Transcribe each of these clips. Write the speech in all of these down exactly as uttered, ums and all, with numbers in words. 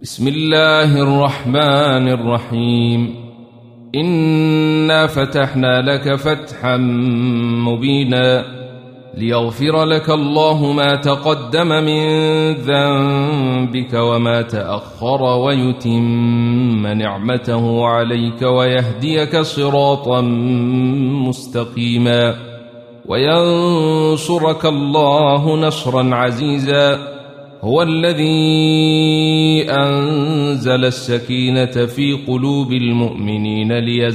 بسم الله الرحمن الرحيم. إنا فتحنا لك فتحا مبينا ليغفر لك الله ما تقدم من ذنبك وما تأخر ويتم نعمته عليك ويهديك صراطا مستقيما وينصرك الله نصرا عزيزا. هو الذي أنزل السكينة في قلوب المؤمنين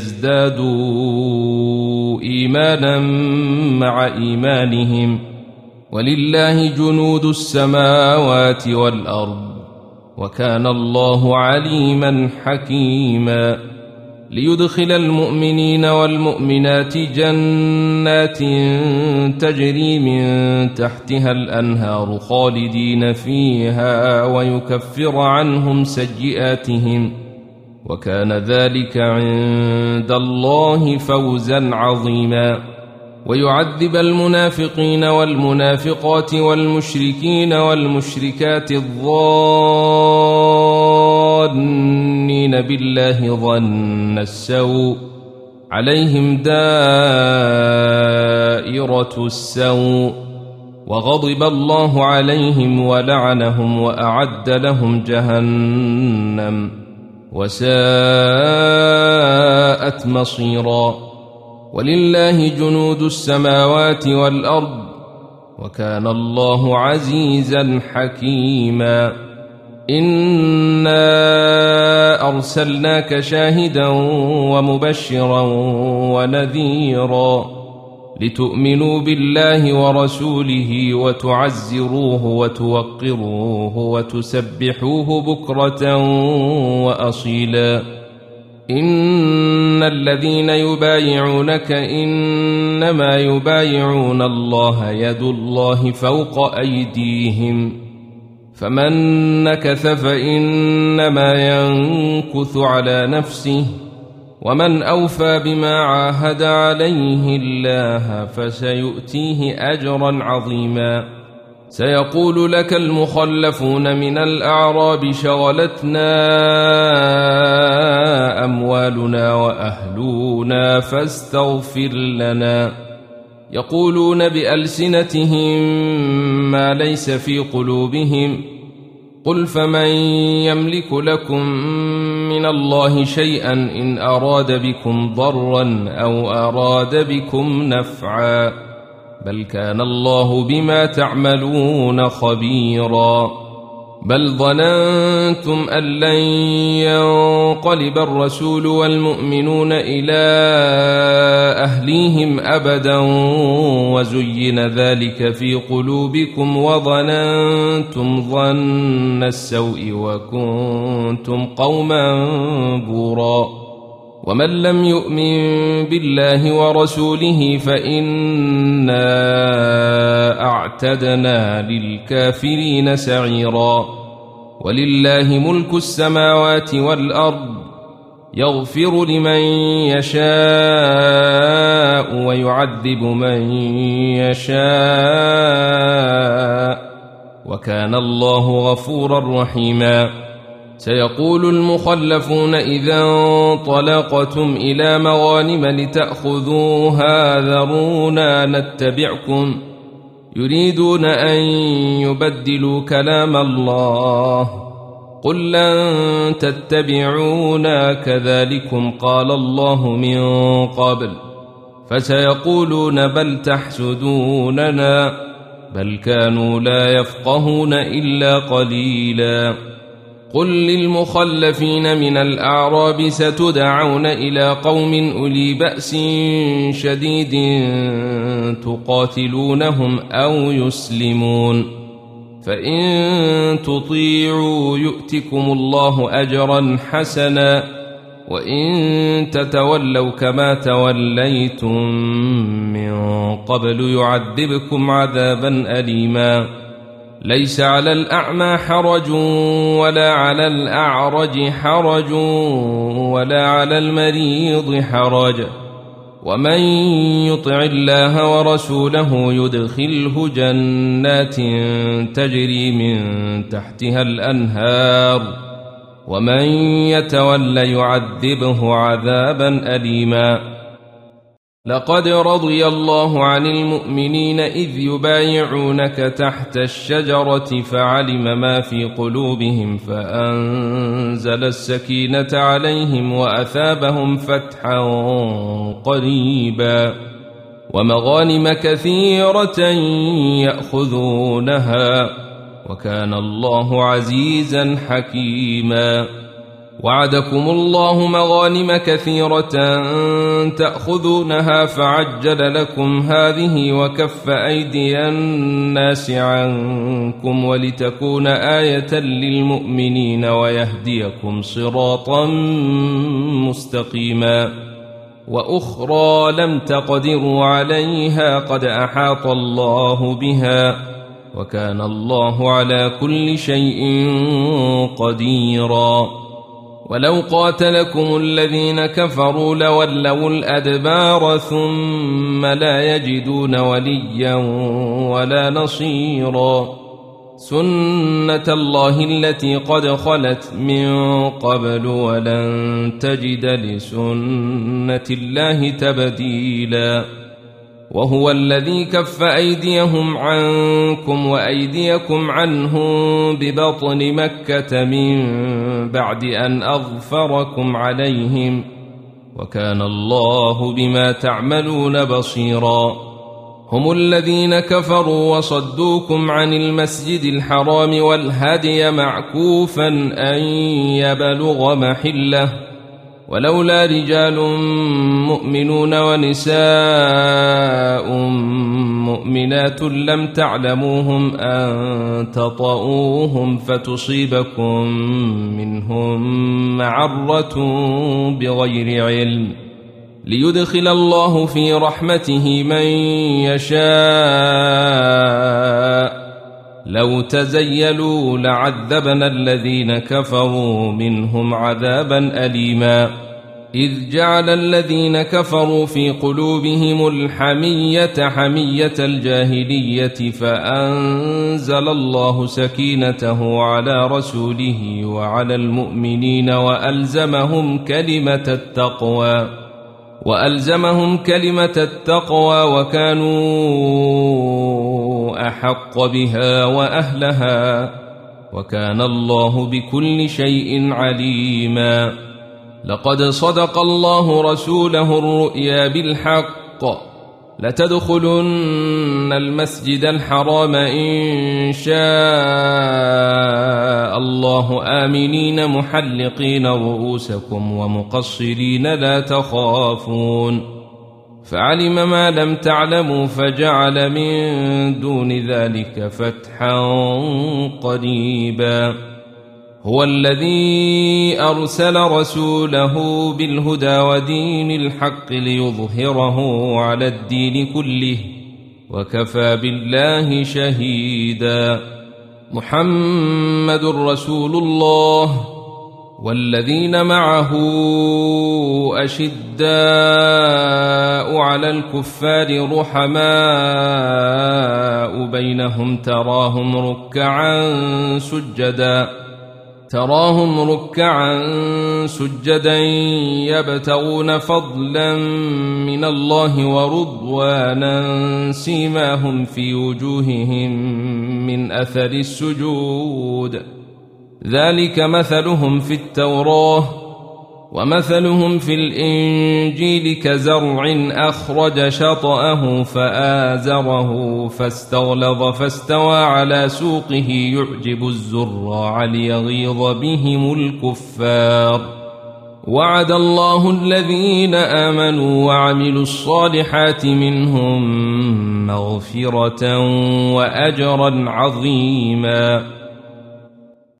ليزدادوا إيمانا مع إيمانهم ولله جنود السماوات والأرض وكان الله عليما حكيما. ليدخل المؤمنين والمؤمنات جنات تجري من تحتها الأنهار خالدين فيها ويكفر عنهم سيئاتهم وكان ذلك عند الله فوزا عظيما. ويعذب المنافقين والمنافقات والمشركين والمشركات الظانين بالله ظن السوء عليهم دائرة السوء وغضب الله عليهم ولعنهم وأعد لهم جهنم وساءت مصيرا. ولله جنود السماوات والأرض وكان الله عزيزا حكيما. إنا أرسلناك شاهدا ومبشرا ونذيرا لتؤمنوا بالله ورسوله وتعزروه وتوقروه وتسبحوه بكرة وأصيلا. إن الذين يبايعونك إنما يبايعون الله يد الله فوق أيديهم فمن نكث فإنما ينكث على نفسه ومن أوفى بما عاهد عليه الله فسيؤتيه أجرا عظيما. سيقول لك المخلفون من الأعراب شغلتنا أموالنا وأهلنا فاستغفر لنا. يقولون بألسنتهم ما ليس في قلوبهم قل فمن يملك لكم من الله شيئا إن أراد بكم ضرا أو أراد بكم نفعا بل كان الله بما تعملون خبيرا. بل ظننتم أن لن ينقلب الرسول والمؤمنون إلى أهليهم أبدا وزين ذلك في قلوبكم وظننتم ظن السوء وكنتم قوما بورا. ومن لم يؤمن بالله ورسوله فإنا أعتدنا للكافرين سعيرا. ولله ملك السماوات والأرض يغفر لمن يشاء ويعذب من يشاء وكان الله غفورا رحيما. سيقول المخلفون إذا انطلقتم إلى مغانم لتأخذوها ذرونا نتبعكم يريدون أن يبدلوا كلام الله قل لن تتبعونا كذلكم قال الله من قبل فسيقولون بل تحسدوننا بل كانوا لا يفقهون إلا قليلا. قل للمخلفين من الأعراب ستدعون إلى قوم أولي بأس شديد تقاتلونهم أو يسلمون فإن تطيعوا يؤتكم الله أجرا حسنا وإن تتولوا كما توليتم من قبل يعذبكم عذابا أليما. ليس على الأعمى حرج ولا على الأعرج حرج ولا على المريض حرج ومن يطع الله ورسوله يدخله جنات تجري من تحتها الأنهار ومن يتول يعذبه عذابا أليما. لقد رضي الله عن المؤمنين إذ يبايعونك تحت الشجرة فعلم ما في قلوبهم فأنزل السكينة عليهم وأثابهم فتحا قريبا ومغانم كثيرة يأخذونها وكان الله عزيزا حكيما. وعدكم الله مغانم كثيرة تأخذونها فعجل لكم هذه وكف أيدي الناس عنكم ولتكون آية للمؤمنين ويهديكم صراطا مستقيما. وأخرى لم تقدروا عليها قد أحاط الله بها وكان الله على كل شيء قديرا. ولو قاتلكم الذين كفروا لولوا الأدبار ثم لا يجدون وليا ولا نصيرا. سنة الله التي قد خلت من قبل ولن تجد لسنة الله تبديلا. وهو الذي كف أيديهم عنكم وأيديكم عنهم ببطن مكة من بعد أن أظفركم عليهم وكان الله بما تعملون بصيرا. هم الذين كفروا وصدوكم عن المسجد الحرام والهدي معكوفا أن يبلغ محله ولولا رجال مؤمنون ونساء مؤمنات لم تعلموهم أن تطؤوهم فتصيبكم منهم معرة بغير علم ليدخل الله في رحمته من يشاء. لو تزيلوا لعذبنا الذين كفروا منهم عذابا أليما. إذ جعل الذين كفروا في قلوبهم الحمية حمية الجاهلية فأنزل الله سكينته على رسوله وعلى المؤمنين وألزمهم كلمة التقوى وألزمهم كلمة التقوى وكانوا أحق بها وأهلها وكان الله بكل شيء عليما. لقد صدق الله رسوله الرؤيا بالحق لتدخلن المسجد الحرام إن شاء الله آمنين محلقين رؤوسكم ومقصرين لا تخافون فعلم ما لم تعلموا فجعل من دون ذلك فتحا قريبا. هو الذي أرسل رسوله بالهدى ودين الحق ليظهره على الدين كله وكفى بالله شهيدا. محمد رسول الله والذين معه أشداء على الكفار رحماء بينهم تراهم ركعا سجدا تراهم ركعا سجدا يبتغون فضلا من الله ورضوانا سيماهم في وجوههم من أثر السجود ذلك مثلهم في التوراة ومثلهم في الإنجيل كزرع أخرج شطأه فآزره فاستغلظ فاستوى على سوقه يعجب الزراع ليغيظ بهم الكفار. وعد الله الذين آمنوا وعملوا الصالحات منهم مغفرة وأجرا عظيما.